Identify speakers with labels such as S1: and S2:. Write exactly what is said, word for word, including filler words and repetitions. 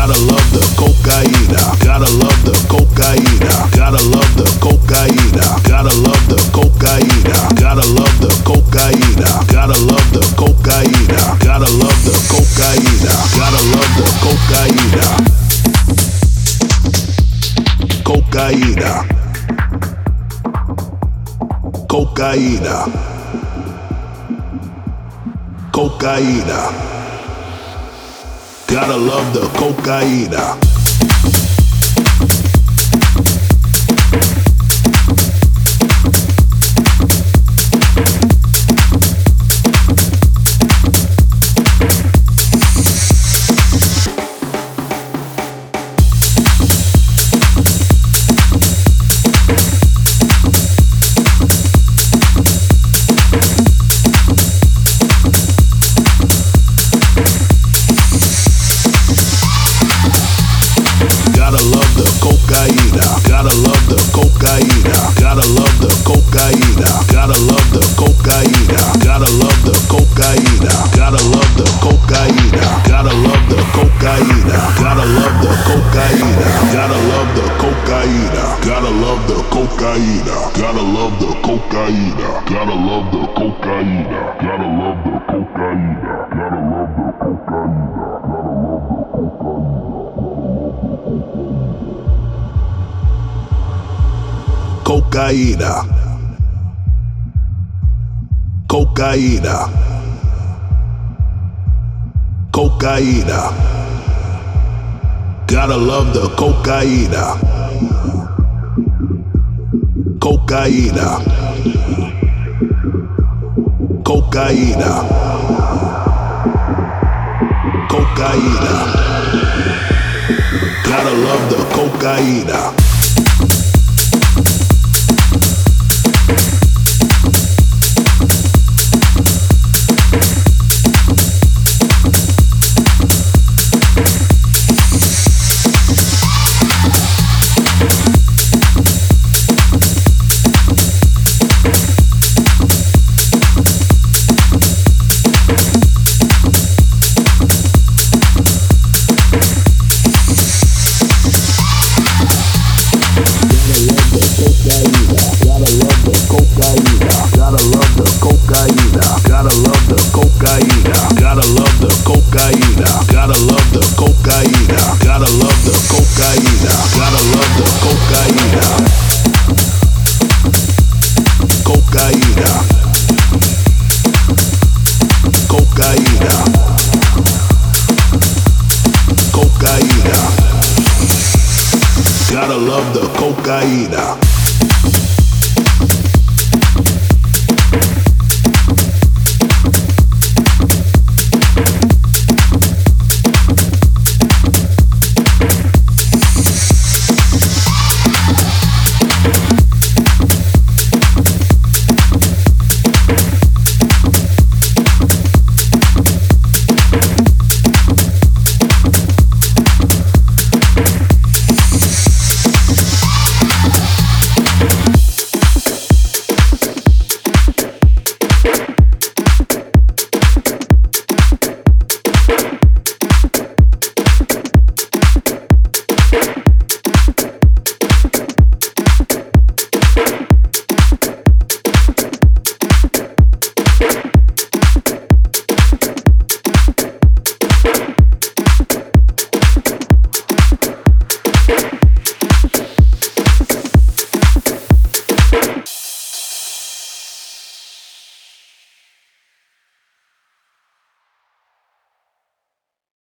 S1: Gotta love the cocaína. Gotta love the cocaína. Gotta love the cocaína. Gotta love the cocaína. Gotta love the cocaína. Gotta love the cocaína. Gotta love the cocaína. Gotta love the cocaína. Cocaína. Cocaína. Cocaína. Gotta love the cocaína. Gotta love the cocaína. Gotta love the cocaína. Gotta love the cocaína. Gotta love the cocaína. Gotta love the cocaína. Gotta love the cocaína. Gotta love the cocaína. Gotta love the cocaína. Gotta love the cocaína. Gotta love the cocaína. Gotta love the cocaína. Gotta love the cocaína. Gotta love the cocaína. Gotta love the cocaína. Gotta love the cocaína. Cocaína. Cocaína. Cocaína. Gotta love the cocaína. Cocaína. Cocaína. Cocaína. Gotta love the cocaína. Gotta love the cocaína.